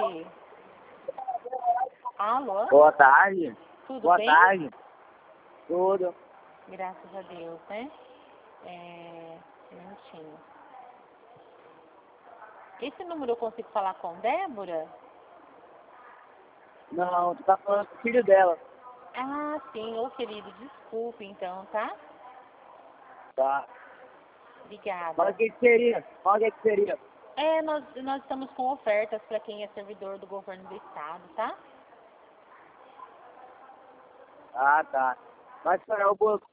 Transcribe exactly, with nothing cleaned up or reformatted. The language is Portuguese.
Oi. Alô? Boa tarde. Tudo Boa bem? tarde. Tudo. Graças a Deus, né? É... Um minutinho. Esse número eu consigo falar com Débora? Não, tu tá falando com o filho dela. Ah, sim. Ô, querido, desculpe então, tá? Tá. Obrigada. Fala o que que seria. Fala o que que seria. É, nós, nós estamos com ofertas para quem é servidor do governo do estado, tá? Ah, tá. Vai esperar o bolso.